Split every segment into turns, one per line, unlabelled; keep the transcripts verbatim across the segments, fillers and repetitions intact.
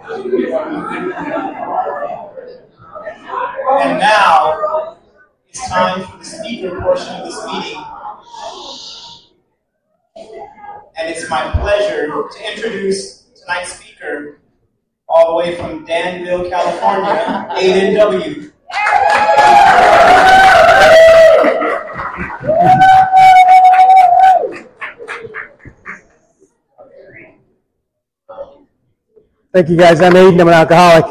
And now, it's time for the speaker portion of this meeting. And it's my pleasure to introduce tonight's speaker, all the way from Danville, California, Aidan W.
Thank you, guys. I'm Aidan. I'm an alcoholic.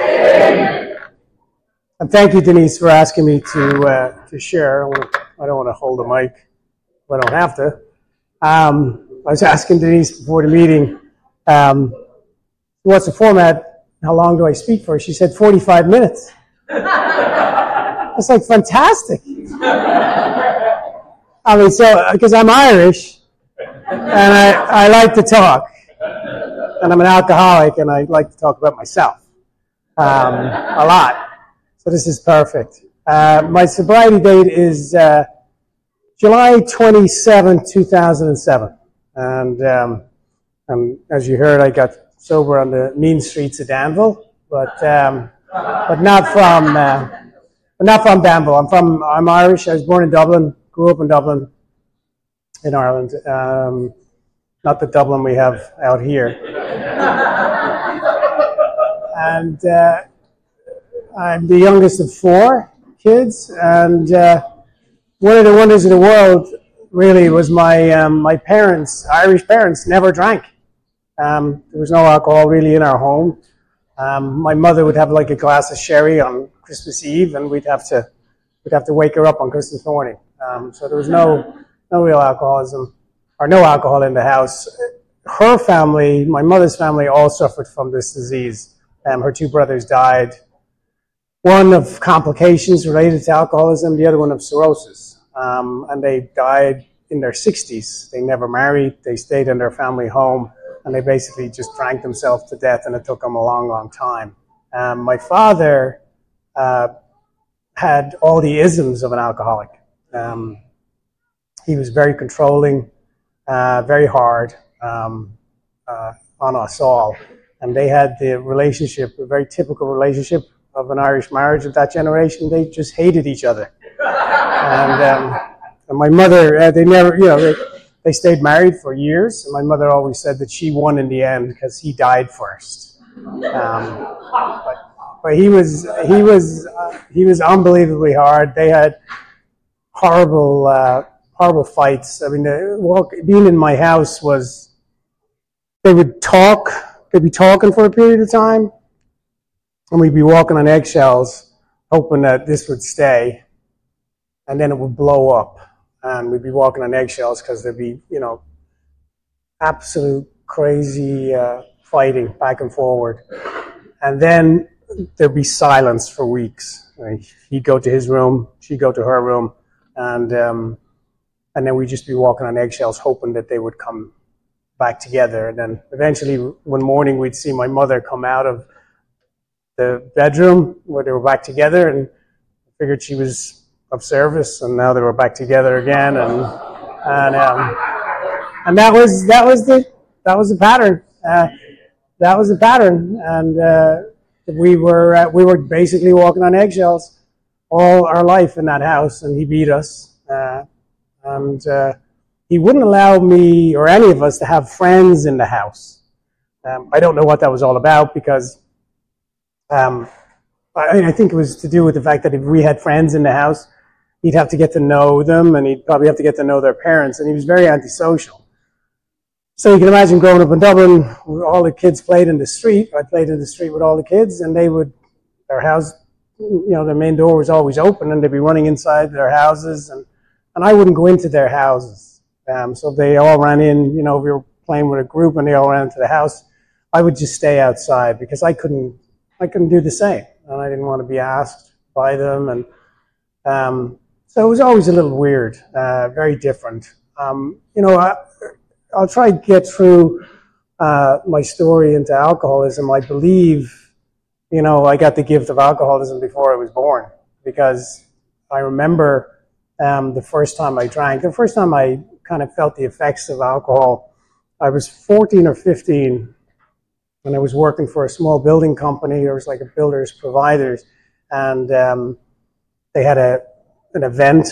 And thank you, Denise, for asking me to uh, to share. I don't, want to, I don't want to hold the mic if I don't have to. Um, I was asking Denise before the meeting, um, what's the format? How long do I speak for? She said forty-five minutes. That's like fantastic. I mean, so, because I'm Irish, and I, I like to talk. And I'm an alcoholic, and I like to talk about myself um, a lot. So this is perfect. Uh, my sobriety date is uh, July twenty-seventh, two thousand seven. And, um, and as you heard, I got sober on the mean streets of Danville, but um, but not from uh, but not from Danville. I'm from I'm Irish. I was born in Dublin, grew up in Dublin, in Ireland. Um, not the Dublin we have out here. And uh, I'm the youngest of four kids, and uh, one of the wonders of the world really was my um, my parents, Irish parents, never drank. Um, there was no alcohol really in our home. Um, my mother would have like a glass of sherry on Christmas Eve, and we'd have to we'd have to wake her up on Christmas morning. Um, so there was no no real alcoholism or no alcohol in the house. Her family, my mother's family, all suffered from this disease. Um, her two brothers died. One of complications related to alcoholism, the other one of cirrhosis. Um, and they died in their sixties. They never married. They stayed in their family home, and they basically just drank themselves to death, and it took them a long, long time. Um, my father uh, had all the isms of an alcoholic. Um, he was very controlling, uh, very hard um, uh, on us all. And they had the relationship, a very typical relationship of an Irish marriage of that generation. They just hated each other. And, um, and my mother, uh, they never, you know, they, they stayed married for years. And my mother always said that she won in the end because he died first. Um, but, but he was, he was, uh, he was unbelievably hard. They had horrible, uh, horrible fights. I mean, the, walk, being in my house was, they would talk. They'd be talking for a period of time, and we'd be walking on eggshells, hoping that this would stay, and then it would blow up, and we'd be walking on eggshells because there'd be, you know, absolute crazy uh, fighting back and forward, and then there'd be silence for weeks. He'd go to his room, she'd go to her room, and um, and then we'd just be walking on eggshells, hoping that they would come back together. And then eventually one morning we'd see my mother come out of the bedroom where they were back together, and figured she was of service, and now they were back together again, and and um, and that was that was the that was the pattern. Uh, that was the pattern, and uh, we were uh, we were basically walking on eggshells all our life in that house, and he beat us, uh, and. Uh, He wouldn't allow me or any of us to have friends in the house. Um, I don't know what that was all about, because um, I, I think it was to do with the fact that if we had friends in the house, he'd have to get to know them, and he'd probably have to get to know their parents, and he was very antisocial. So you can imagine growing up in Dublin, all the kids played in the street. I played in the street with all the kids, and they would, their house, you know, their main door was always open, and they'd be running inside their houses, and, and I wouldn't go into their houses. Um, so they all ran in, you know, we were playing with a group and they all ran into the house. I would just stay outside because I couldn't, I couldn't do the same. And I didn't want to be asked by them. And um, so it was always a little weird, uh, very different. Um, you know, I, I'll try to get through uh, my story into alcoholism. I believe, you know, I got the gift of alcoholism before I was born, because I remember um, the first time I drank, the first time I kind of felt the effects of alcohol, I was fourteen or fifteen, and I was working for a small building company. There was like a builders providers, and um, they had a an event,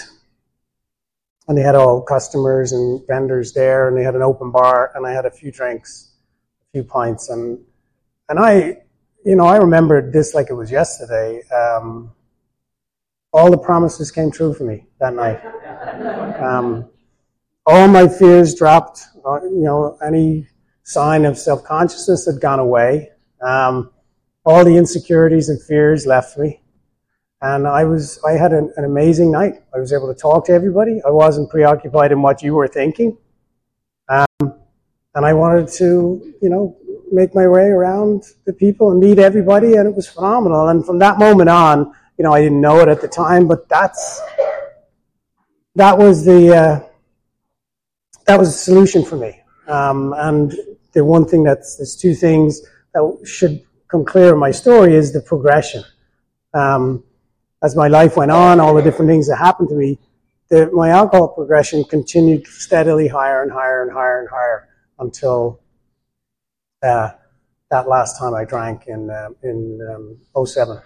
and they had all customers and vendors there, and they had an open bar, and I had a few drinks, a few pints, and and I, you know, I remembered this like it was yesterday. Um, all the promises came true for me that night. Um, all my fears dropped. Uh, you know, any sign of self-consciousness had gone away. Um, all the insecurities and fears left me. And I was, I had an, an amazing night. I was able to talk to everybody. I wasn't preoccupied in what you were thinking. Um, and I wanted to, you know, make my way around the people and meet everybody, and it was phenomenal. And from that moment on, you know, I didn't know it at the time, but that's, that was the, uh, that was the solution for me. Um, and the one thing that's, there's two things that should come clear in my story is the progression. Um, as my life went on, all the different things that happened to me, the, my alcohol progression continued steadily higher and higher and higher and higher until uh, that last time I drank in uh, in um, oh seven.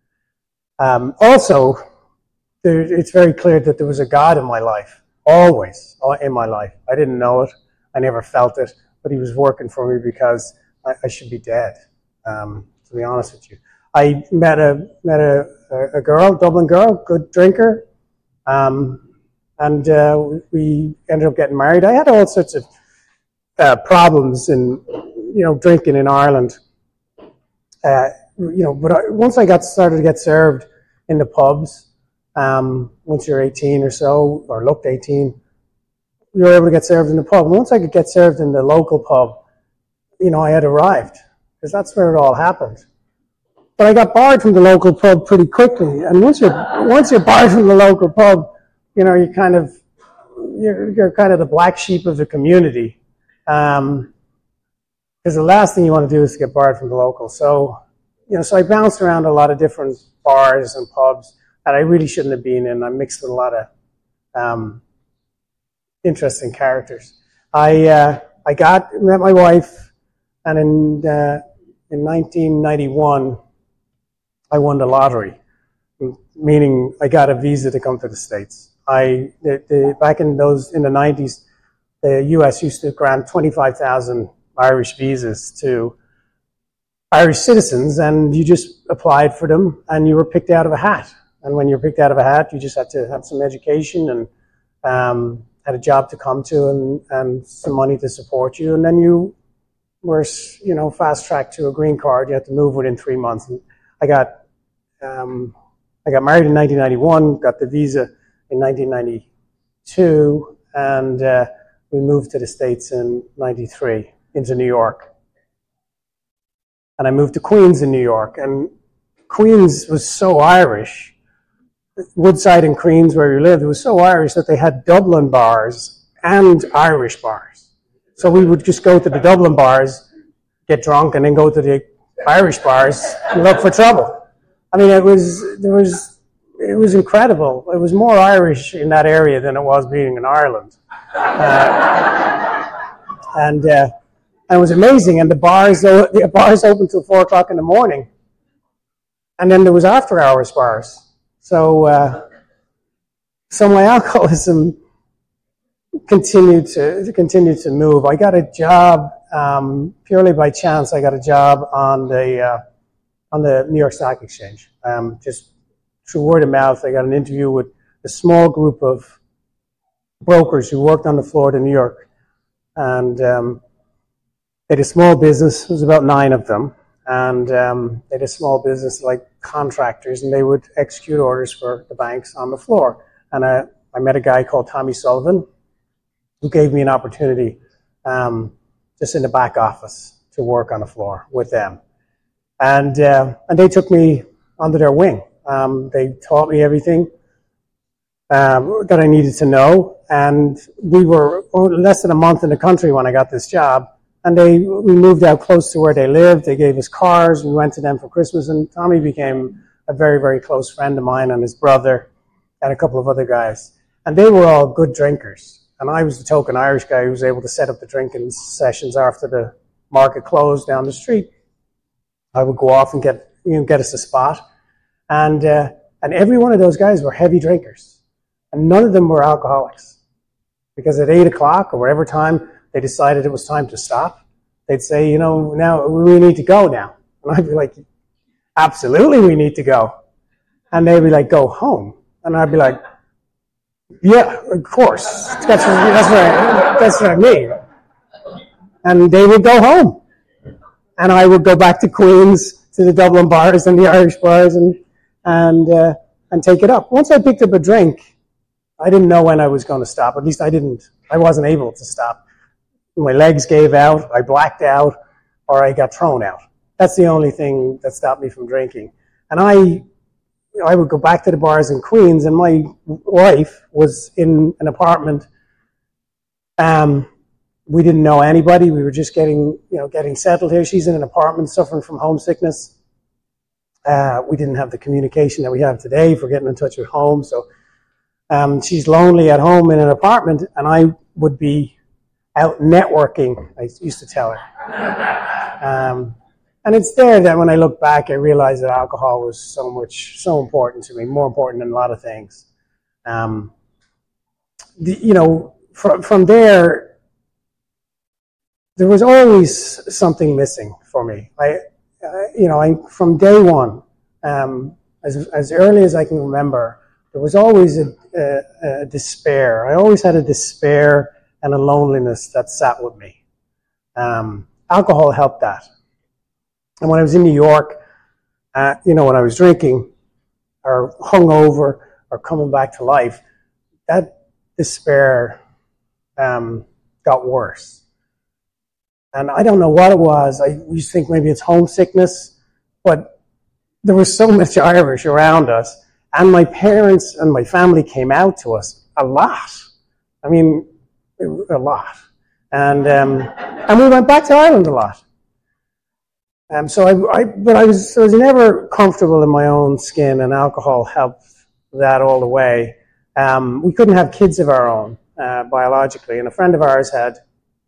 Um, also, there, it's very clear that there was a God in my life, always in my life. I didn't know it. I never felt it, but he was working for me because I, I should be dead, um, to be honest with you. I met a met a, a girl, Dublin girl, good drinker, um, and uh, we ended up getting married. I had all sorts of uh, problems in, you know, drinking in Ireland. Uh, you know, but I, once I got started to get served in the pubs, um, once you're eighteen or so, or looked eighteen, you were able to get served in the pub. And once I could get served in the local pub, you know, I had arrived, because that's where it all happened. But I got barred from the local pub pretty quickly. And once you're once you're barred from the local pub, you know, you kind of you're, you're kind of the black sheep of the community, um, because the last thing you want to do is to get barred from the local. So, you know, so I bounced around a lot of different bars and pubs that I really shouldn't have been in. I mixed with a lot of um, interesting characters. I uh, I got met my wife, and in uh, in nineteen ninety-one. I won the lottery, meaning I got a visa to come to the States. I the, the, back in those in the nineties, the U S used to grant twenty-five thousand Irish visas to Irish citizens, and you just applied for them, and you were picked out of a hat. And when you're picked out of a hat, you just had to have some education and um, had a job to come to, and, and some money to support you, and then you were, you know, fast tracked to a green card. You had to move within three months. And I got um, I got married in nineteen ninety-one, got the visa in nineteen ninety-two, and uh, we moved to the States in ninety-three, into New York. And I moved to Queens in New York, and Queens was so Irish. Woodside and Queens, where we lived, it was so Irish that they had Dublin bars and Irish bars. So we would just go to the Dublin bars, get drunk, and then go to the Irish bars and look for trouble. I mean, it was there was it was incredible. It was more Irish in that area than it was being in Ireland, uh, and uh, and it was amazing. And the bars the bars opened till four o'clock in the morning, and then there was after hours bars. So uh, so my alcoholism continued to continued to move. I got a job. Um, purely by chance, I got a job on the uh, on the New York Stock Exchange. Um, just through word of mouth, I got an interview with a small group of brokers who worked on the floor to New York, and um, they had a small business. There was about nine of them, and um, they had a small business like contractors, and they would execute orders for the banks on the floor. And I, I met a guy called Tommy Sullivan, who gave me an opportunity. Um, just in the back office to work on the floor with them. And uh, and they took me under their wing. Um, they taught me everything um, that I needed to know. And we were less than a month in the country when I got this job. And they we moved out close to where they lived. They gave us cars. We went to them for Christmas. And Tommy became a very, very close friend of mine, and his brother and a couple of other guys. And they were all good drinkers. And I was the token Irish guy who was able to set up the drinking sessions after the market closed down the street. I would go off and get, you know, get us a spot. And, uh, and every one of those guys were heavy drinkers. And none of them were alcoholics. Because at eight o'clock or whatever time they decided it was time to stop, they'd say, you know, now we need to go now. And I'd be like, absolutely we need to go. And they'd be like, go home. And I'd be like, yeah, of course. That's what, that's what, I, that's what I mean. And they would go home. And I would go back to Queens, to the Dublin bars and the Irish bars, and and uh, and take it up. Once I picked up a drink, I didn't know when I was going to stop. At least I didn't. I wasn't able to stop. My legs gave out, I blacked out, or I got thrown out. That's the only thing that stopped me from drinking. And I I would go back to the bars in Queens, and my wife was in an apartment. Um, we didn't know anybody. We were just getting, you know, getting settled here. She's in an apartment suffering from homesickness. Uh, we didn't have the communication that we have today for getting in touch with home. So um, she's lonely at home in an apartment, and I would be out networking, I used to tell her. Um, and it's there that when I look back, I realize that alcohol was so much, so important to me, more important than a lot of things. Um, the, you know, from, from there, there was always something missing for me. I, uh, you know, I, from day one, um, as, as early as I can remember, there was always a, a, a despair. I always had a despair and a loneliness that sat with me. Um, alcohol helped that. And when I was in New York, uh, you know, when I was drinking or hungover or coming back to life, that despair um, got worse. And I don't know what it was. I used to think maybe it's homesickness, but there was so much Irish around us, and my parents and my family came out to us a lot. I mean, a lot. And um, and we went back to Ireland a lot. Um, so I, I, but I was, I was never comfortable in my own skin, and alcohol helped that all the way. Um, we couldn't have kids of our own uh, biologically, and a friend of ours had,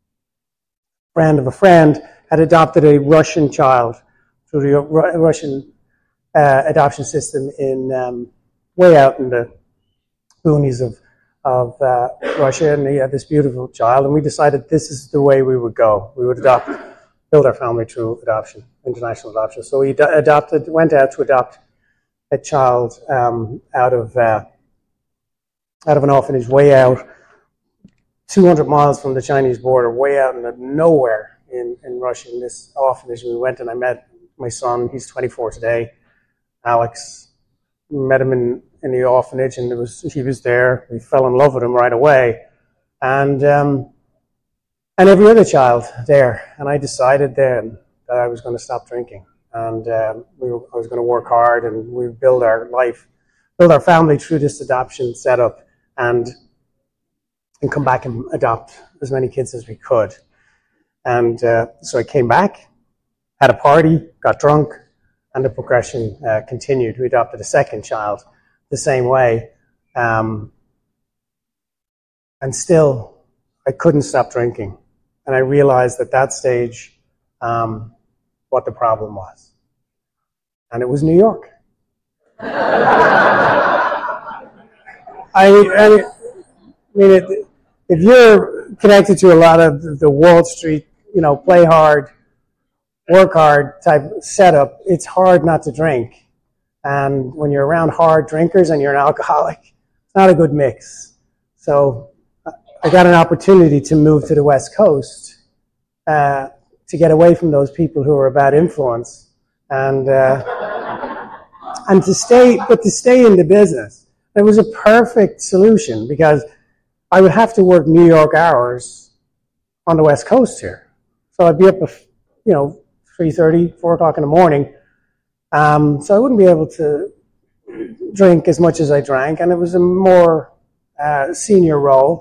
friend of a friend had adopted a Russian child through the Ru- Russian uh, adoption system in um, way out in the boonies of of uh, Russia, and he had this beautiful child, and we decided this is the way we would go. We would adopt. Build our family through adoption, international adoption. So we ad- adopted, went out to adopt a child um, out of uh, out of an orphanage, way out, two hundred miles from the Chinese border, way out in the nowhere in, in Russia. In this orphanage, we went and I met my son. He's twenty-four today, Alex. We met him in, in the orphanage, and it was he was there. We fell in love with him right away, and. Um, And every other child there. And I decided then that I was going to stop drinking. And um, we were, I was going to work hard, and we would build our life, build our family through this adoption setup, and, and come back and adopt as many kids as we could. And uh, so I came back, had a party, got drunk, and the progression uh, continued. We adopted a second child the same way. Um, and still, I couldn't stop drinking. And I realized at that stage um, what the problem was. And it was New York. I, I mean, it, if you're connected to a lot of the Wall Street, you know, play hard, work hard type setup, it's hard not to drink. And when you're around hard drinkers and you're an alcoholic, it's not a good mix. So I got an opportunity to move to the West Coast uh, to get away from those people who were a bad influence, and uh, and to stay, but to stay in the business. It was a perfect solution because I would have to work New York hours on the West Coast here, so I'd be up, you know, three thirty, four o'clock in the morning. Um, so I wouldn't be able to drink as much as I drank, and it was a more uh, senior role.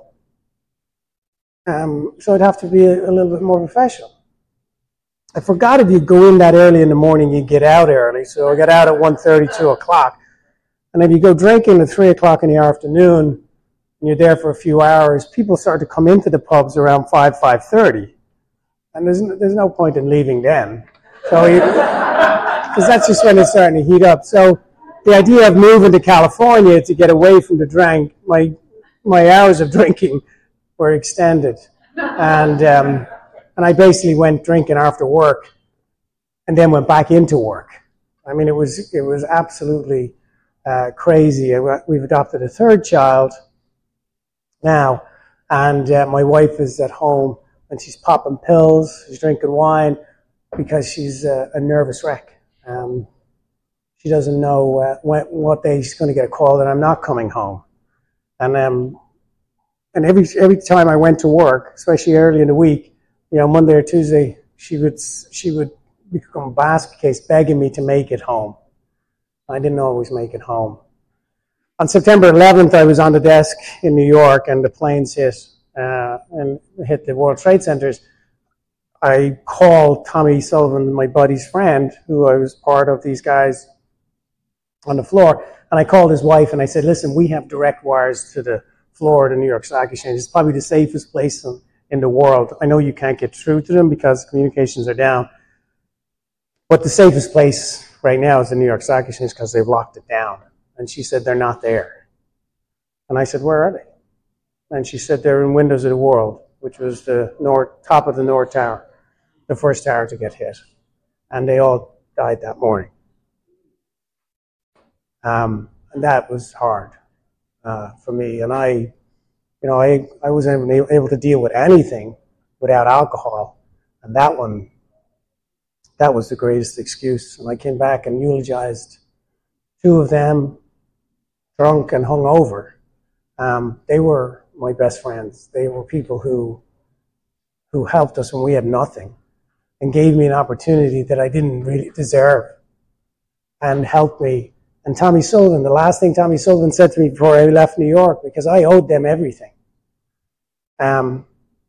Um, so it'd have to be a, a little bit more professional. I forgot if you go in that early in the morning, you get out early. So I got out at one thirty, two o'clock. And if you go drinking at three o'clock in the afternoon, and you're there for a few hours, people start to come into the pubs around five, five thirty. And there's no, there's no point in leaving then. So you, because that's just when it's starting to heat up. So the idea of moving to California to get away from the drink, my my hours of drinking were extended, and um, and I basically went drinking after work, and then went back into work. I mean, it was it was absolutely uh, crazy. We've adopted a third child now, and uh, my wife is at home and she's popping pills, she's drinking wine because she's uh, a nervous wreck. Um, she doesn't know uh, when, what day she's going to get a call that I'm not coming home, and um, and every every time I went to work, especially early in the week, you know, Monday or Tuesday, she would she would become a basket case begging me to make it home. I didn't always make it home. On September eleventh, I was on the desk in New York, and the planes hit uh, and hit the World Trade Centers. I called Tommy Sullivan, my buddy's friend, who I was part of these guys on the floor, and I called his wife and I said, "Listen, we have direct wires to the floor of the New York Stock Exchange. It's probably the safest place in, in the world. I know you can't get through to them because communications are down, but the safest place right now is the New York Stock Exchange because they've locked it down." And she said, "They're not there." And I said, "Where are they?" And she said, "They're in Windows of the World," which was the north, top of the North Tower, the first tower to get hit. And they all died that morning. Um, and that was hard uh, for me. And I, you know, I, I wasn't able to deal with anything without alcohol. And that one, that was the greatest excuse. And I came back and eulogized two of them, drunk and hungover. Um, they were my best friends. They were people who who helped us when we had nothing and gave me an opportunity that I didn't really deserve and helped me. And Tommy Sullivan, the last thing Tommy Sullivan said to me before I left New York, because I owed them everything. Um,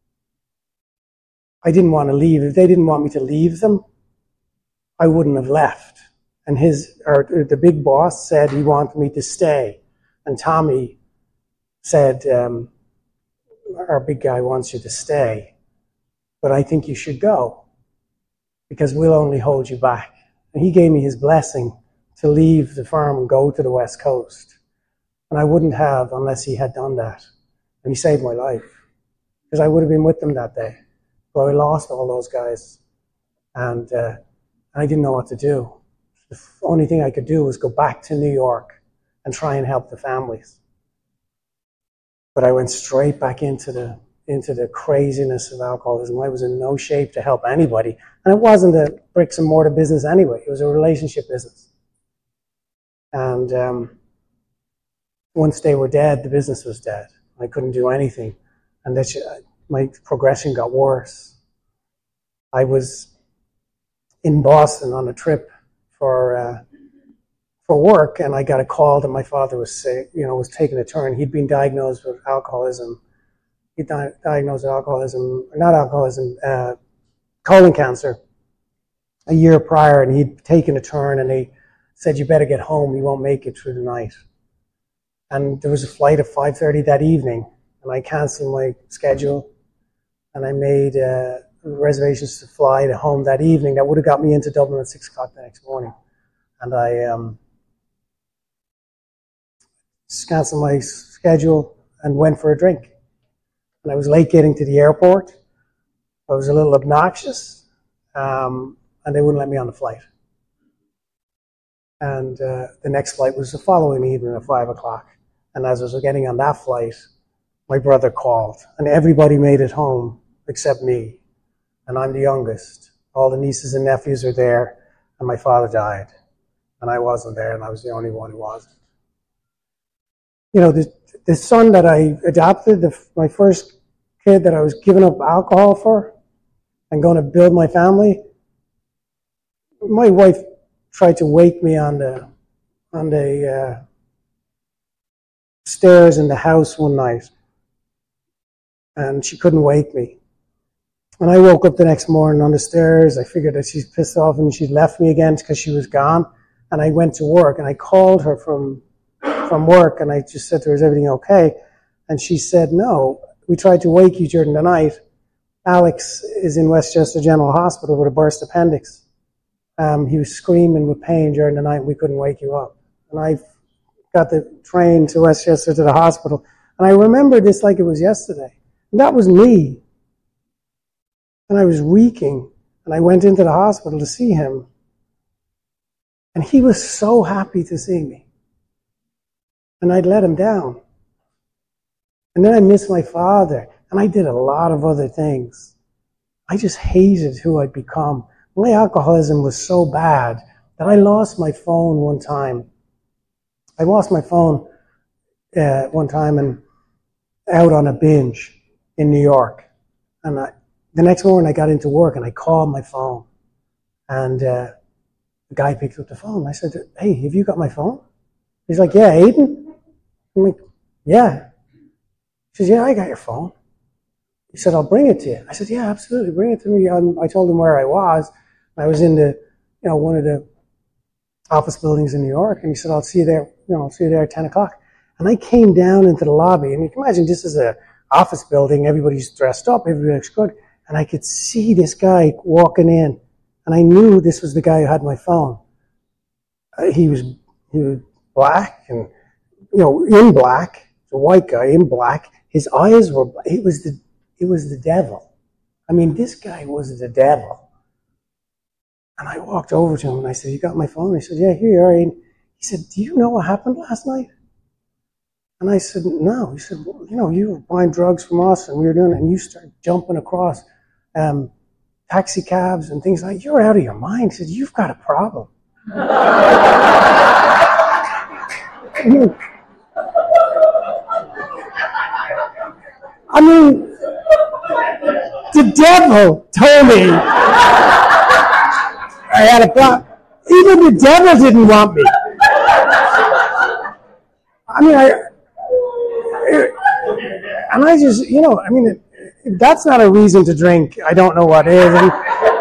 I didn't want to leave. If they didn't want me to leave them, I wouldn't have left. And his, or the big boss said he wanted me to stay. And Tommy said, um, our big guy wants you to stay, but I think you should go because we'll only hold you back. And he gave me his blessing to leave the firm and go to the West Coast. And I wouldn't have unless he had done that. And he saved my life because I would have been with them that day. But I lost all those guys, and uh, I didn't know what to do. The only thing I could do was go back to New York and try and help the families. But I went straight back into the into the craziness of alcoholism. I was in no shape to help anybody. And it wasn't a bricks and mortar business anyway. It was a relationship business. And um, once they were dead, the business was dead. I couldn't do anything. And that my progression got worse. I was in Boston on a trip for uh, for work, and I got a call that my father was sick, you know, was taking a turn. He'd been diagnosed with alcoholism. He di- diagnosed with alcoholism, not alcoholism, uh, colon cancer a year prior, and he'd taken a turn, and they said, "You better get home. You won't make it through the night." And there was a flight at five thirty that evening, and I canceled my schedule, and I made uh, reservations to fly to home that evening. That would have got me into Dublin at six o'clock the next morning. And I um, just canceled my schedule and went for a drink. And I was late getting to the airport. I was a little obnoxious, um, and they wouldn't let me on the flight. And uh, the next flight was the following evening at five o'clock. And as I was getting on that flight, my brother called, and everybody made it home except me. And I'm the youngest. All the nieces and nephews are there, and my father died. And I wasn't there, and I was the only one who wasn't. You know, the, the son that I adopted, the, my first kid that I was giving up alcohol for and going to build my family, my wife tried to wake me on the on the uh, stairs in the house one night, and she couldn't wake me. And I woke up the next morning on the stairs. I figured that she's pissed off and she'd left me again because she was gone. And I went to work, and I called her from from work, and I just said to her, "Is everything okay?" And she said, "No, we tried to wake you during the night. Alex is in Westchester General Hospital with a burst appendix." Um, he was screaming with pain during the night, and we couldn't wake you up. And I got the train to Westchester to the hospital, and I remember this like it was yesterday. And that was me. And I was reeking, and I went into the hospital to see him. And he was so happy to see me. And I'd let him down. And then I missed my father, and I did a lot of other things. I just hated who I'd become. My alcoholism was so bad that I lost my phone one time. I lost my phone uh, one time and out on a binge in New York. And I, the next morning I got into work and I called my phone. And uh, the guy picked up the phone. I said, "Hey, have you got my phone?" He's like, "Yeah, Aiden?" I'm like, "Yeah." He says, "Yeah, I got your phone." He said, "I'll bring it to you." I said, "Yeah, absolutely, bring it to me." Um, I told him where I was. I was in the, you know, one of the office buildings in New York, and he said, "I'll see you there, you know, I'll see you there at ten o'clock. And I came down into the lobby, and you can imagine this is a office building, everybody's dressed up, everybody looks good, and I could see this guy walking in, and I knew this was the guy who had my phone. Uh, he was he was black, and, you know, in black, a white guy in black. His eyes were, it was the, it was the devil. I mean, this guy was the devil. And I walked over to him and I said, "You got my phone?" He said, "Yeah, here you are." And he said, "Do you know what happened last night?" And I said, "No." He said, "Well, you know, you were buying drugs from us and we were doing it, and you started jumping across um, taxi cabs and things like that. You're out of your mind." He said, "You've got a problem." I mean, the devil told me I had a problem. Even the devil didn't want me. I mean, I, and I just, you know, I mean, if that's not a reason to drink, I don't know what is. And,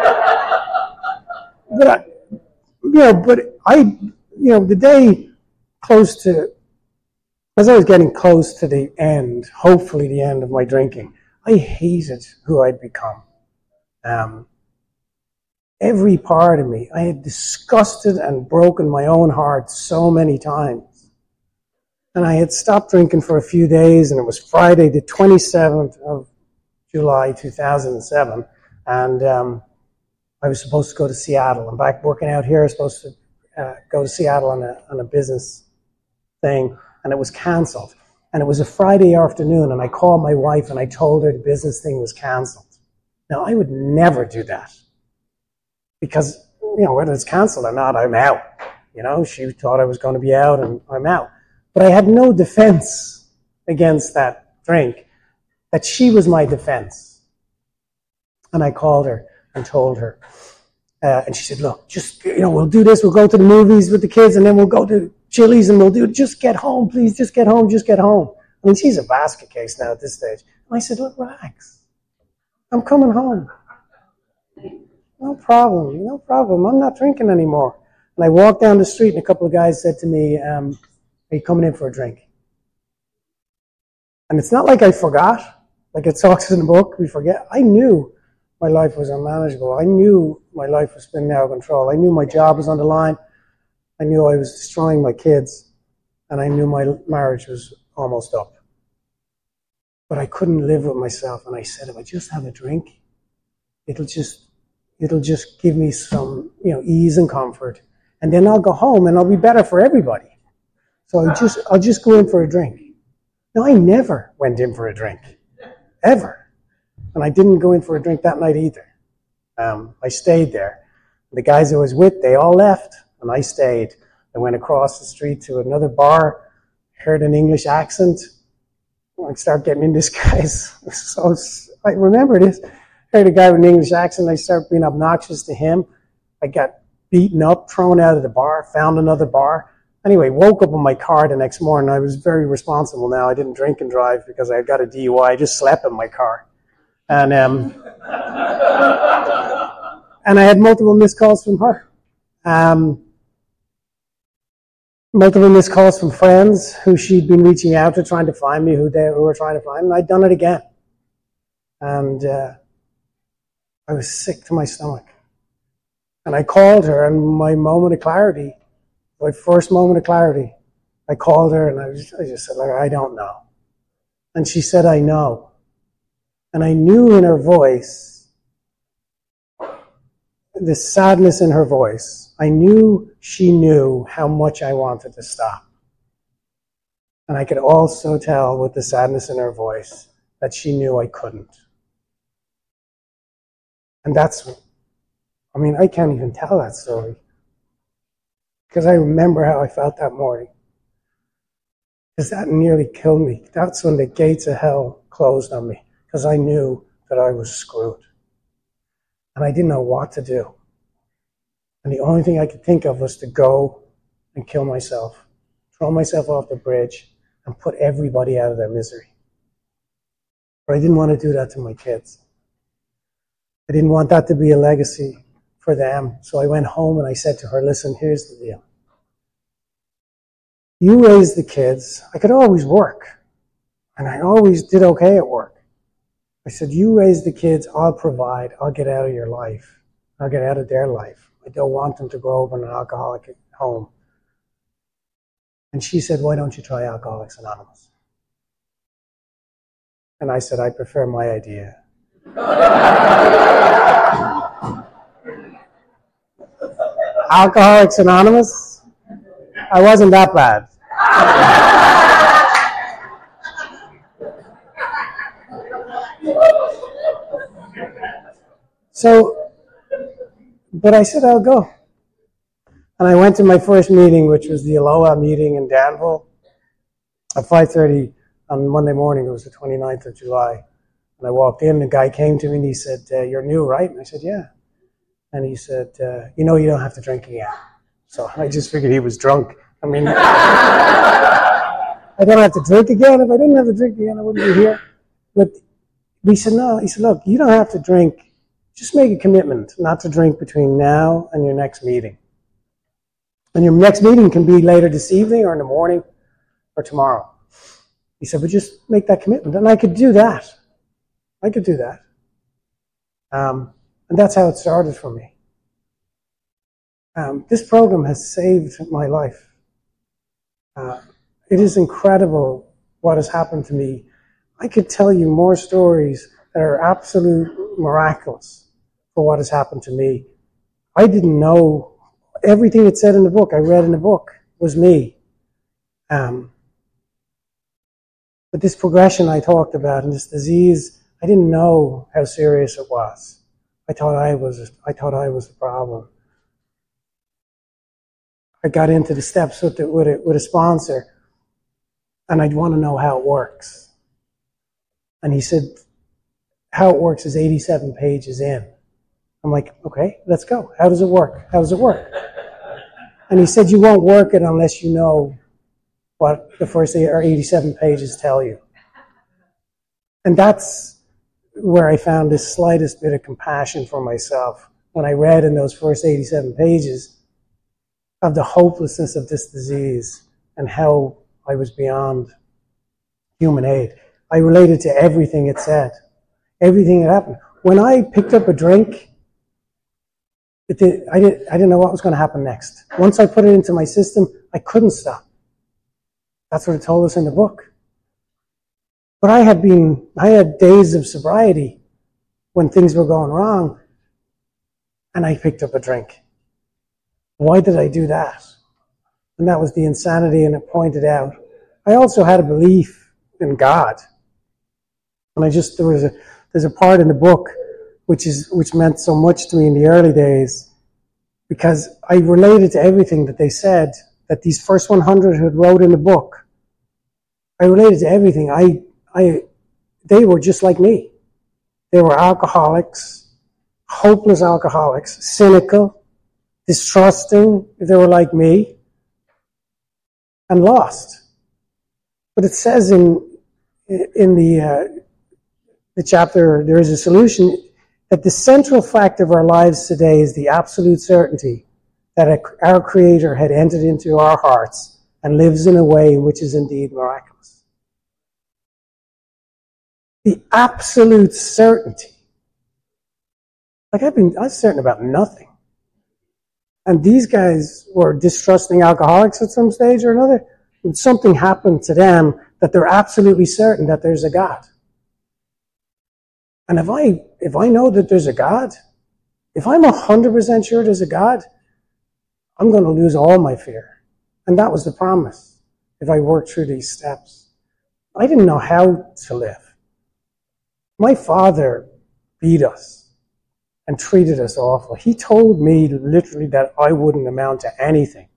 but I, you know, but I, you know, the day close to, as I was getting close to the end, hopefully the end of my drinking, I hated who I'd become. Um, every part of me, I had disgusted and broken my own heart so many times. And I had stopped drinking for a few days, and it was Friday the twenty-seventh of July two thousand seven, and um, I was supposed to go to Seattle. I'm back working out here. I was supposed to uh, go to Seattle on a, on a business thing, and it was canceled. And it was a Friday afternoon, and I called my wife and I told her the business thing was canceled. Now, I would never do that, because, you know, whether it's canceled or not, I'm out. You know, she thought I was going to be out, and I'm out. But I had no defense against that drink, that she was my defense. And I called her and told her. Uh, and she said, "Look, just, you know, we'll do this. We'll go to the movies with the kids, and then we'll go to Chili's, and we'll do it. Just get home, please. Just get home. Just get home." I mean, she's a basket case now at this stage. And I said, "Look, relax. I'm coming home. No problem. No problem. I'm not drinking anymore." And I walked down the street, and a couple of guys said to me, um, "Are you coming in for a drink?" And it's not like I forgot. Like it talks in the book, we forget. I knew my life was unmanageable. I knew my life was spinning out of control. I knew my job was on the line. I knew I was destroying my kids. And I knew my marriage was almost up. But I couldn't live with myself. And I said, if I just have a drink, it'll just, it'll just give me some, you know, ease and comfort. And then I'll go home and I'll be better for everybody. So I'll just, I'll just go in for a drink. No, I never went in for a drink. Ever. And I didn't go in for a drink that night either. Um, I stayed there. The guys I was with, they all left, and I stayed. I went across the street to another bar, heard an English accent. I started getting in this guy's. So I remember this. Heard a guy with an English accent. I started being obnoxious to him. I got beaten up, thrown out of the bar, found another bar. Anyway, woke up in my car the next morning. I was very responsible now. I didn't drink and drive because I had got a D U I. I just slept in my car. And um, and I had multiple missed calls from her. Um, multiple missed calls from friends who she'd been reaching out to, trying to find me, who they who were trying to find, and I'd done it again. And uh, I was sick to my stomach. And I called her, and my moment of clarity, my first moment of clarity, I called her, and I, was, I just said, like, I don't know. And she said, I know. And I knew in her voice, the sadness in her voice, I knew she knew how much I wanted to stop. And I could also tell with the sadness in her voice that she knew I couldn't. And that's, I mean, I can't even tell that story. Because I remember how I felt that morning. Because that nearly killed me. That's when the gates of hell closed on me. Because I knew that I was screwed. And I didn't know what to do. And the only thing I could think of was to go and kill myself. Throw myself off the bridge and put everybody out of their misery. But I didn't want to do that to my kids. I didn't want that to be a legacy for them. So I went home and I said to her, listen, here's the deal. You raise the kids. I could always work. And I always did okay at work. I said, you raise the kids, I'll provide, I'll get out of your life. I'll get out of their life. I don't want them to grow up in an alcoholic home. And she said, why don't you try Alcoholics Anonymous? And I said, I prefer my idea. Alcoholics Anonymous? I wasn't that bad. So, but I said, I'll go. And I went to my first meeting, which was the Aloha meeting in Danville at five thirty on Monday morning. It was the twenty-ninth of July. And I walked in, the guy came to me and he said, uh, you're new, right? And I said, yeah. And he said, uh, you know, you don't have to drink again. So I just figured he was drunk. I mean, I don't have to drink again. If I didn't have to drink again, I wouldn't be here. But he said, no. He said, look, you don't have to drink. Just make a commitment not to drink between now and your next meeting. And your next meeting can be later this evening or in the morning or tomorrow. He said, but just make that commitment. And I could do that. I could do that. Um, and that's how it started for me. Um, this program has saved my life. Uh, it is incredible what has happened to me. I could tell you more stories that are absolute miraculous for what has happened to me. I didn't know everything it said in the book, I read in the book, was me. Um, but this progression I talked about and this disease, I didn't know how serious it was. I thought I was, I thought I was the problem. I got into the steps with, the, with, a, with a sponsor, and I'd want to know how it works. And he said, how it works is eighty-seven pages in. I'm like, okay, let's go. How does it work? How does it work? And he said, you won't work it unless you know what the first eighty-seven pages tell you. And that's where I found the slightest bit of compassion for myself when I read in those first eighty-seven pages of the hopelessness of this disease and how I was beyond human aid. I related to everything it said, everything that happened. When I picked up a drink, it did, I, did, I didn't know what was going to happen next. Once I put it into my system, I couldn't stop. That's what it told us in the book. But I had been, I had days of sobriety when things were going wrong, and I picked up a drink. Why did I do that? And that was the insanity, and it pointed out. I also had a belief in God. And I just, there was a, there's a part in the book which is, which meant so much to me in the early days, because I related to everything that they said, that these first one hundred who wrote in the book. I related to everything. I, I, they were just like me. They were alcoholics, hopeless alcoholics, cynical, distrusting, they were like me, and lost. But it says in, in the, uh, the chapter, There is a Solution, that the central fact of our lives today is the absolute certainty that our Creator had entered into our hearts and lives in a way which is indeed miraculous. The absolute certainty. Like I've been, I'm certain about nothing. And these guys were distrusting alcoholics at some stage or another. And something happened to them that they're absolutely certain that there's a God. And if I if I know that there's a God, if I'm one hundred percent sure there's a God, I'm going to lose all my fear. And that was the promise if I worked through these steps. I didn't know how to live. My father beat us and treated us awful. He told me literally that I wouldn't amount to anything.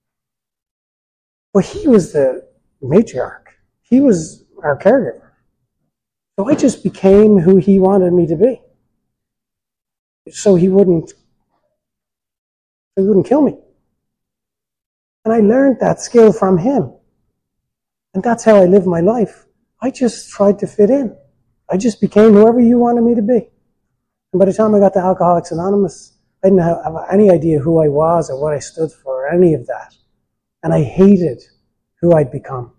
But he was the matriarch. He was our caregiver. So I just became who he wanted me to be. So he wouldn't, he wouldn't kill me. And I learned that skill from him. And that's how I lived my life. I just tried to fit in. I just became whoever you wanted me to be. And by the time I got to Alcoholics Anonymous, I didn't have any idea who I was or what I stood for or any of that. And I hated who I'd become.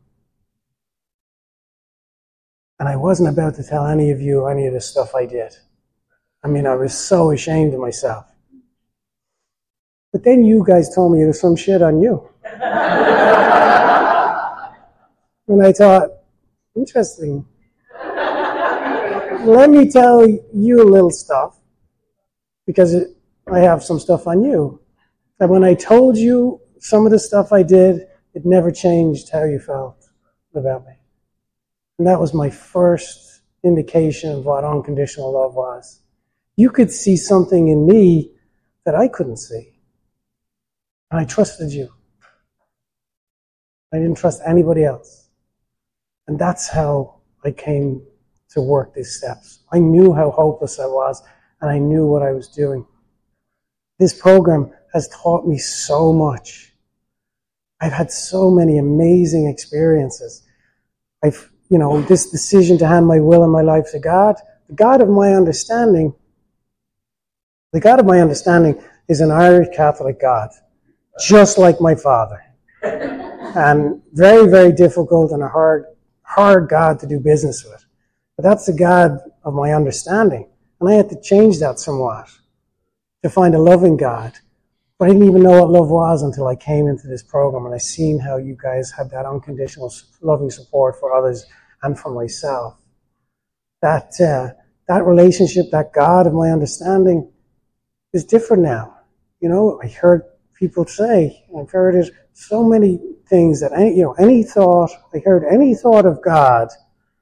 And I wasn't about to tell any of you any of the stuff I did. I mean, I was so ashamed of myself. But then you guys told me there was some shit on you. And I thought, interesting. Let me tell you a little stuff, because it, I have some stuff on you. And when I told you some of the stuff I did, it never changed how you felt about me. And that was my first indication of what unconditional love was. You could see something in me that I couldn't see. And I trusted you. I didn't trust anybody else. And that's how I came to work these steps. I knew how hopeless I was, and I knew what I was doing. This program has taught me so much. I've had so many amazing experiences. I've, you know, this decision to hand my will and my life to God, the God of my understanding, the God of my understanding is an Irish Catholic God, just like my father. And very, very difficult and a hard, hard God to do business with. But that's the God of my understanding. And I had to change that somewhat to find a loving God. But I didn't even know what love was until I came into this program and I seen how you guys had that unconditional loving support for others and for myself. That, uh, that relationship, that God of my understanding is different now. You know, I heard people say, I've heard it, so many things that, any, you know, any thought, I heard any thought of God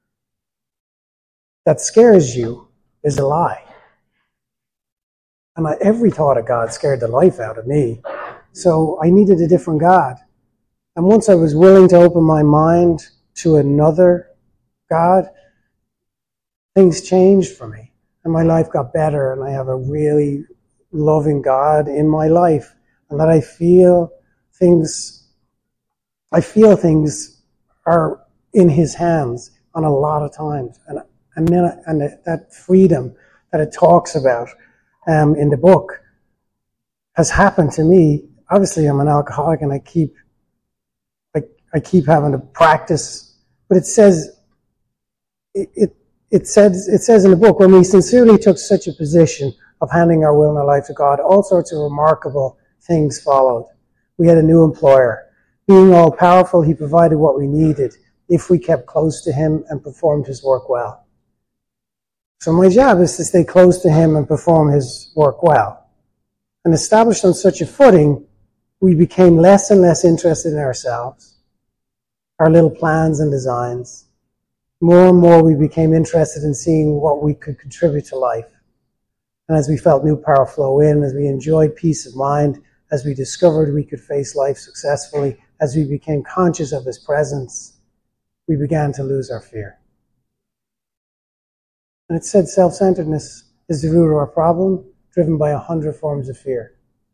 that scares you is a lie. And I, every thought of God scared the life out of me. So I needed a different God. And once I was willing to open my mind to another God, things changed for me. And my life got better, and I have a really loving God in my life. And that I feel things, I feel things are in His hands on a lot of times. And, and then, and that freedom that it talks about um, in the book has happened to me. Obviously, I'm an alcoholic, and I keep, I, I keep having to practice. But it says, it, it, it says, it says in the book, when we sincerely took such a position of handing our will and our life to God, all sorts of remarkable things followed. We had a new employer. Being all powerful, He provided what we needed if we kept close to Him and performed His work well. So my job is to stay close to Him and perform His work well. And established on such a footing, we became less and less interested in ourselves, our little plans and designs. More and more we became interested in seeing what we could contribute to life. And as we felt new power flow in, as we enjoyed peace of mind, as we discovered we could face life successfully, as we became conscious of His presence, we began to lose our fear. And it said self-centeredness is the root of our problem, driven by a hundred forms of fear.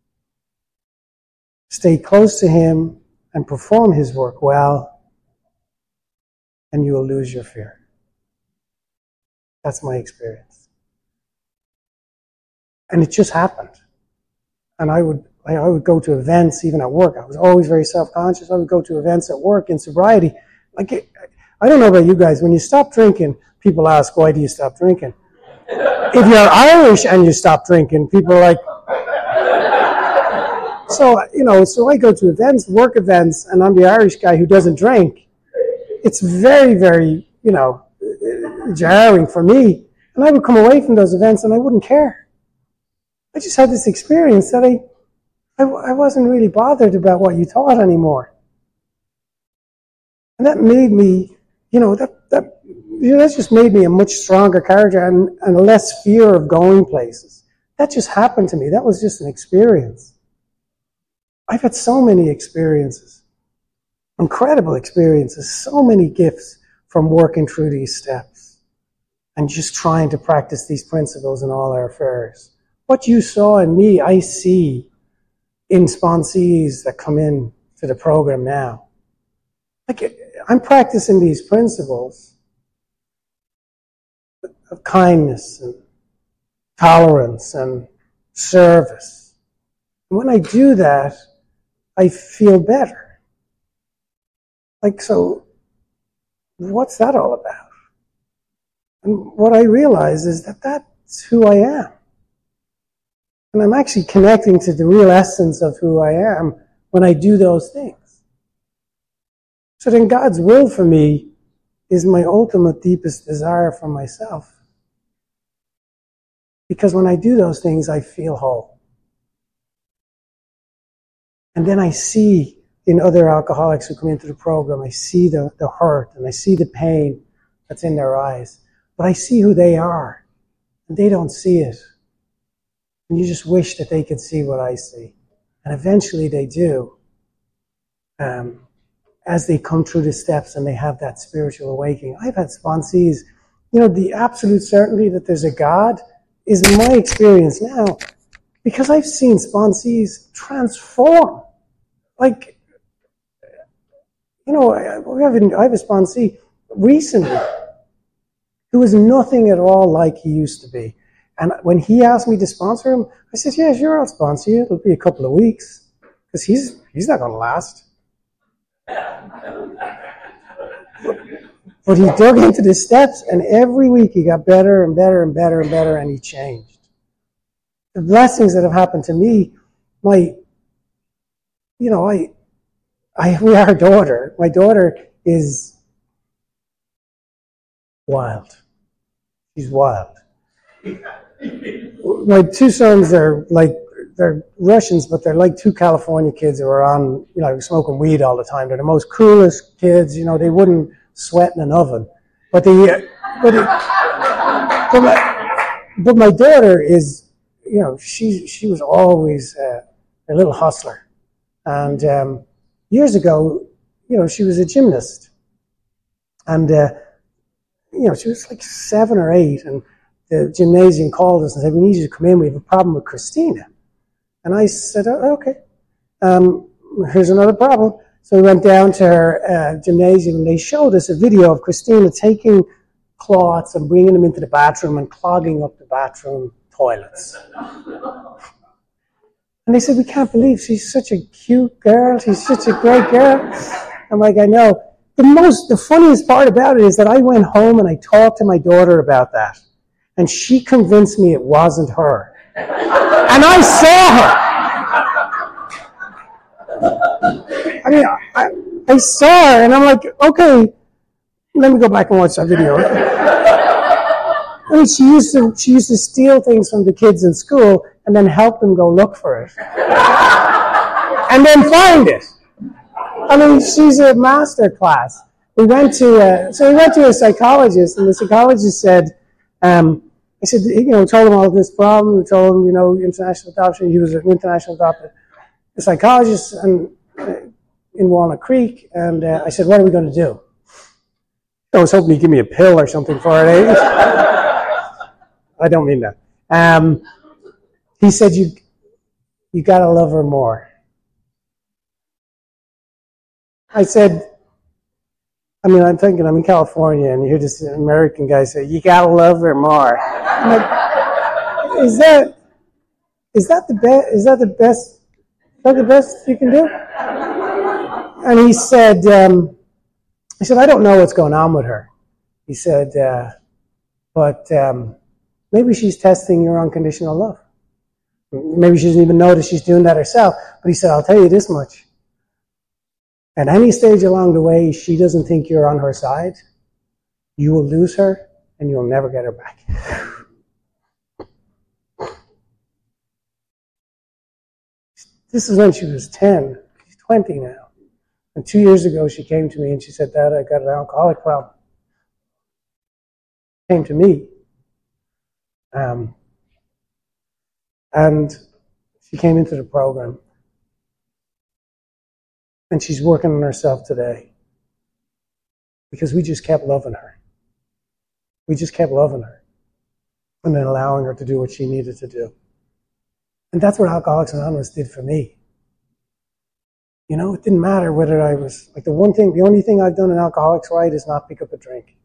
Stay close to Him and perform His work well, and you will lose your fear. That's my experience. And it just happened. And I would I, I would go to events, even at work. I was always very self-conscious. I would go to events at work in sobriety. Like, I don't know about you guys. When you stop drinking, people ask, why do you stop drinking? If you're Irish and you stop drinking, people are like, So, you know, so I go to events, work events, and I'm the Irish guy who doesn't drink. It's very, very, you know, jarring for me. And I would come away from those events and I wouldn't care. I just had this experience that I, I, I wasn't really bothered about what you taught anymore. And that made me, you know, that, that, you know, that just made me a much stronger character and, and less fear of going places. That just happened to me. That was just an experience. I've had so many experiences, incredible experiences, so many gifts from working through these steps and just trying to practice these principles in all our affairs. What you saw in me, I see in sponsees that come in to the program now. Like, I'm practicing these principles of kindness and tolerance and service. And when I do that, I feel better. Like, so, what's that all about? And what I realize is that that's who I am. And I'm actually connecting to the real essence of who I am when I do those things. So then God's will for me is my ultimate, deepest desire for myself. Because when I do those things, I feel whole. And then I see in other alcoholics who come into the program, I see the, the hurt and I see the pain that's in their eyes. But I see who they are, and they don't see it. And you just wish that they could see what I see. And eventually they do. Um, as they come through the steps and they have that spiritual awakening. I've had sponsees, you know, the absolute certainty that there's a God is in my experience now, because I've seen sponsees transform. Like, you know, I, we have a, I have a sponsee recently who was nothing at all like he used to be. And when he asked me to sponsor him, I said, yeah, sure, I'll sponsor you. It'll be a couple of weeks. Because he's, he's not going to last. But he dug into the steps, and every week he got better and better and better and better, and he changed. The blessings that have happened to me, my, you know, I, I, we are a daughter. My daughter is wild. She's wild. My two sons are like, they're Russians, but they're like two California kids who are on, you know, smoking weed all the time. They're the most coolest kids, you know, they wouldn't sweat in an oven. But the, but, the, but, my, but my daughter is, you know, she, she was always uh, a little hustler. And um, years ago, you know, she was a gymnast. And, uh, you know, she was like seven or eight, and the gymnasium called us and said, we need you to come in, we have a problem with Christina. And I said, oh, okay, um, here's another problem. So we went down to her uh, gymnasium, and they showed us a video of Christina taking cloths and bringing them into the bathroom and clogging up the bathroom toilets. And they said, we can't believe she's such a cute girl. She's such a great girl. I'm like, I know. The most, the funniest part about it is that I went home and I talked to my daughter about that. And she convinced me it wasn't her. And I saw her. I mean, I, I saw her, and I'm like, okay, let me go back and watch that video. I mean, she used to she used to steal things from the kids in school and then help them go look for it, and then find it. I mean, she's a master class. We went to a, so we went to a psychologist, and the psychologist said. Um, I said, you know, told him all this problem. We told him, you know, international adoption. He was an international adopter, a psychologist and, uh, in Walnut Creek. And uh, I said, what are we going to do? I was hoping he'd give me a pill or something for it. Eh? I don't mean that. Um, he said, you, you got to love her more. I said, I mean, I'm thinking I'm in California, and you hear this American guy say, you gotta love her more. I'm like, is that, is that the best, is that the best, is that the best you can do? And he said, um, I said, I don't know what's going on with her. He said, uh, but um, maybe she's testing your unconditional love. Maybe she doesn't even notice she's doing that herself. But he said, I'll tell you this much. At any stage along the way, she doesn't think you're on her side. You will lose her, and you'll never get her back. This is when she was ten. She's twenty now. And two years ago, she came to me and she said, Dad, I got an alcoholic problem. Came to me. Um, and she came into the program. And she's working on herself today. Because we just kept loving her. We just kept loving her. And then allowing her to do what she needed to do. And that's what Alcoholics Anonymous did for me. You know, it didn't matter whether I was, like the one thing, the only thing I've done in Alcoholics right is not pick up a drink.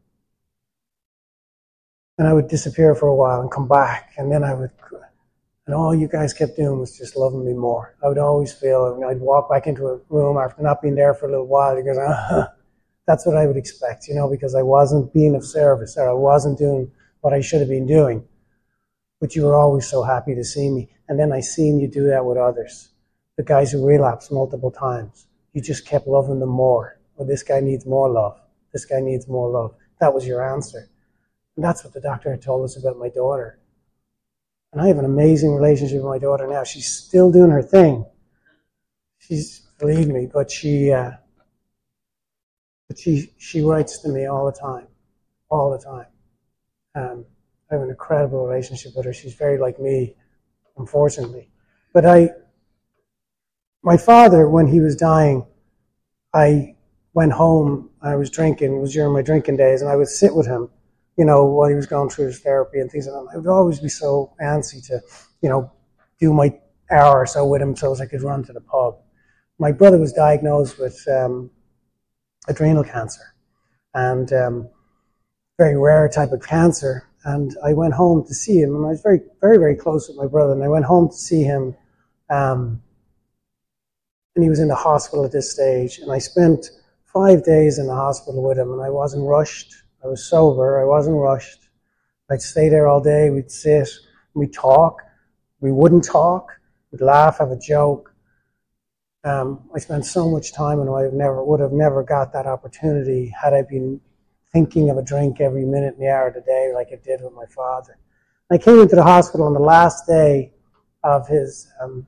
And I would disappear for a while and come back. And then I would, and all you guys kept doing was just loving me more. I would always feel, I mean, I'd walk back into a room after not being there for a little while because uh, that's what I would expect, you know, because I wasn't being of service or I wasn't doing what I should have been doing. But you were always so happy to see me. And then I seen you do that with others. The guys who relapsed multiple times. You just kept loving them more. Well, this guy needs more love. This guy needs more love. That was your answer. And that's what the doctor had told us about my daughter. And I have an amazing relationship with my daughter now. She's still doing her thing. She's, believe me, but she, uh, but she, she writes to me all the time. All the time. Um, I have an incredible relationship with her. She's very like me, unfortunately. But I, my father, when he was dying, I went home, I was drinking, it was during my drinking days, and I would sit with him, you know, while he was going through his therapy and things like that. I would always be so antsy to, you know, do my hour or so with him so as I could run to the pub. My brother was diagnosed with um, adrenal cancer, and um, very rare type of cancer. And I went home to see him, and I was very, very, very close with my brother, and I went home to see him, um, and he was in the hospital at this stage, and I spent five days in the hospital with him, and I wasn't rushed. I was sober. I wasn't rushed. I'd stay there all day. We'd sit, we'd talk. We wouldn't talk. We'd laugh, have a joke. Um, I spent so much time, and I never would have never got that opportunity had I been thinking of a drink every minute and the hour of the day like I did with my father. I came into the hospital on the last day of his um,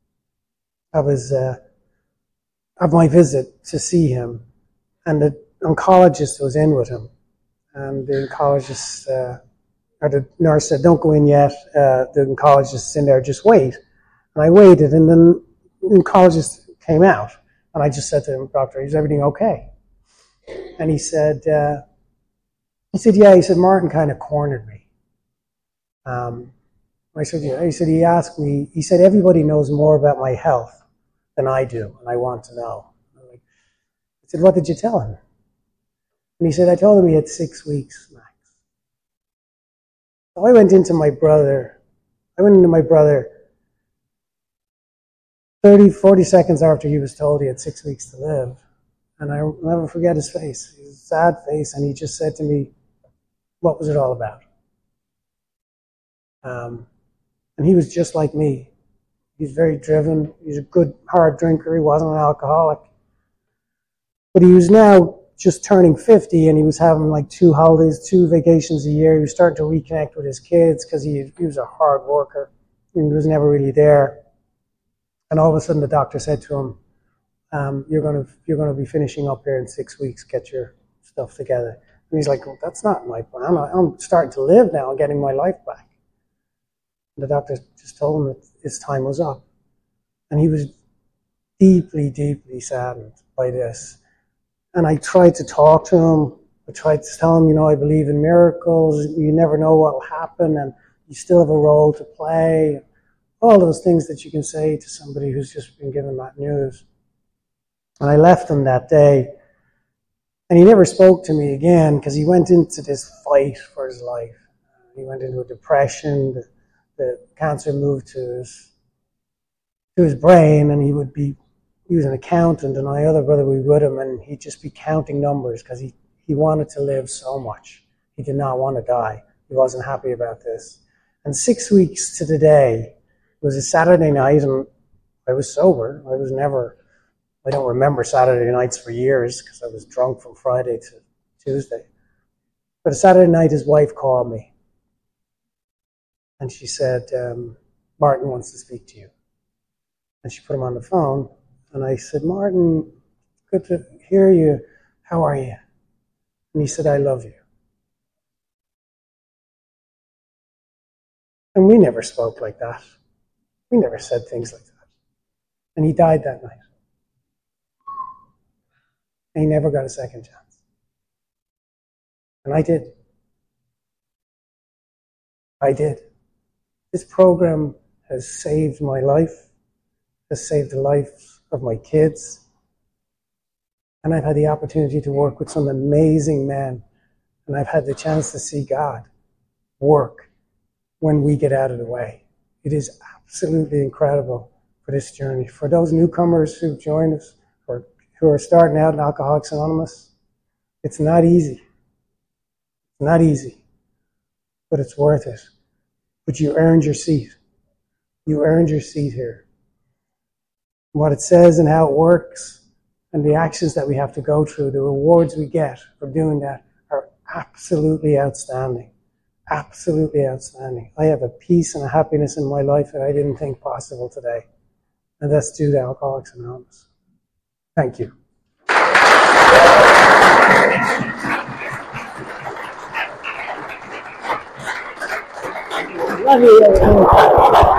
of his uh, of my visit to see him, and the oncologist was in with him, and the oncologist uh, or the nurse said, "Don't go in yet. Uh, the oncologist is in there. Just wait." And I waited, and then the oncologist came out, and I just said to him, "Doctor, is everything okay?" And he said. Uh, He said, yeah, he said, Martin kind of cornered me. Um, I said, yeah. He said, he asked me, he said, everybody knows more about my health than I do, and I want to know. I said, what did you tell him? And he said, I told him he had six weeks max. So I went into my brother, I went into my brother thirty, forty seconds after he was told he had six weeks to live. And I'll never forget his face. He was a sad face, and he just said to me, what was it all about? Um, and he was just like me. He's very driven. He's a good, hard drinker. He wasn't an alcoholic. But he was now just turning fifty, and he was having like two holidays, two vacations a year. He was starting to reconnect with his kids because he, he was a hard worker. He was never really there. And all of a sudden the doctor said to him, um, you're going to you're going to be finishing up here in six weeks. Get your stuff together. And he's like, well, that's not my plan. I'm starting to live now and getting my life back. And the doctor just told him that his time was up. And he was deeply, deeply saddened by this. And I tried to talk to him. I tried to tell him, you know, I believe in miracles. You never know what will happen, and you still have a role to play. All those things that you can say to somebody who's just been given that news. And I left him that day. And he never spoke to me again because he went into this fight for his life. He went into a depression. The, the cancer moved to his, to his brain, and he would be, he was an accountant, and my other brother would be with him, and he'd just be counting numbers because he, he wanted to live so much. He did not want to die. He wasn't happy about this. And six weeks to the day, was a Saturday night, and I was sober. I was never, I don't remember Saturday nights for years because I was drunk from Friday to Tuesday. But a Saturday night, his wife called me. And she said, um, Martin wants to speak to you. And she put him on the phone. And I said, Martin, good to hear you. How are you? And he said, I love you. And we never spoke like that. We never said things like that. And he died that night. And he never got a second chance. And I did. I did. This program has saved my life, has saved the life of my kids. And I've had the opportunity to work with some amazing men. And I've had the chance to see God work when we get out of the way. It is absolutely incredible for this journey. For those newcomers who've joined us or who are starting out in Alcoholics Anonymous, it's not easy. It's not easy, but it's worth it. But you earned your seat. You earned your seat here. What it says and how it works and the actions that we have to go through, the rewards we get for doing that are absolutely outstanding. Absolutely outstanding. I have a peace and a happiness in my life that I didn't think possible today. And that's due to Alcoholics Anonymous. Thank you. Love you.